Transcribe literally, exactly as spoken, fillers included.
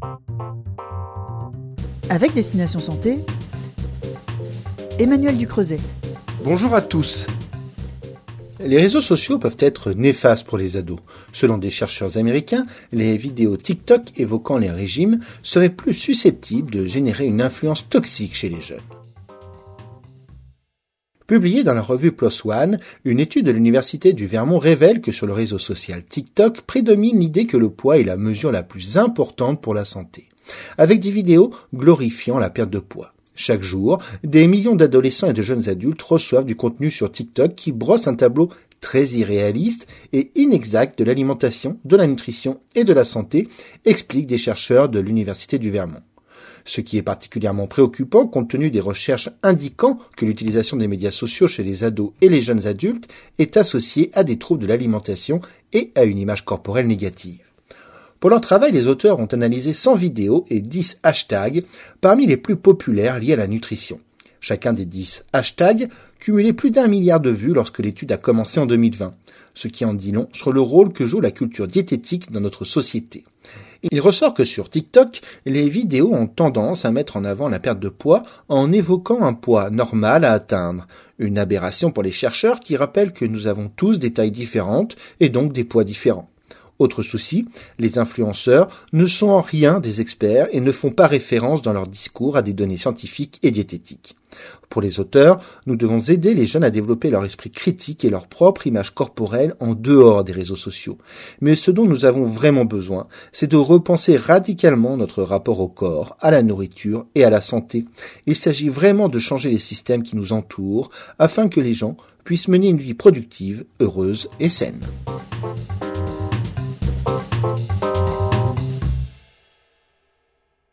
Avec Destination Santé, Emmanuel Ducreuset. Bonjour à tous. Les réseaux sociaux peuvent être néfastes pour les ados. Selon des chercheurs américains, les vidéos TikTok évoquant les régimes seraient plus susceptibles de générer une influence toxique chez les jeunes. Publiée dans la revue PLOS ONE, une étude de l'Université du Vermont révèle que sur le réseau social TikTok prédomine l'idée que le poids est la mesure la plus importante pour la santé, avec des vidéos glorifiant la perte de poids. Chaque jour, des millions d'adolescents et de jeunes adultes reçoivent du contenu sur TikTok qui brosse un tableau très irréaliste et inexact de l'alimentation, de la nutrition et de la santé, expliquent des chercheurs de l'Université du Vermont. Ce qui est particulièrement préoccupant compte tenu des recherches indiquant que l'utilisation des médias sociaux chez les ados et les jeunes adultes est associée à des troubles de l'alimentation et à une image corporelle négative. Pour leur travail, les auteurs ont analysé cent vidéos et dix hashtags parmi les plus populaires liés à la nutrition. Chacun des dix hashtags cumulait plus d'un milliard de vues lorsque l'étude a commencé en deux mille vingt, ce qui en dit long sur le rôle que joue la culture diététique dans notre société. Il ressort que sur TikTok, les vidéos ont tendance à mettre en avant la perte de poids en évoquant un poids normal à atteindre, une aberration pour les chercheurs qui rappellent que nous avons tous des tailles différentes et donc des poids différents. Autre souci, les influenceurs ne sont en rien des experts et ne font pas référence dans leur discours à des données scientifiques et diététiques. Pour les auteurs, nous devons aider les jeunes à développer leur esprit critique et leur propre image corporelle en dehors des réseaux sociaux. Mais ce dont nous avons vraiment besoin, c'est de repenser radicalement notre rapport au corps, à la nourriture et à la santé. Il s'agit vraiment de changer les systèmes qui nous entourent afin que les gens puissent mener une vie productive, heureuse et saine.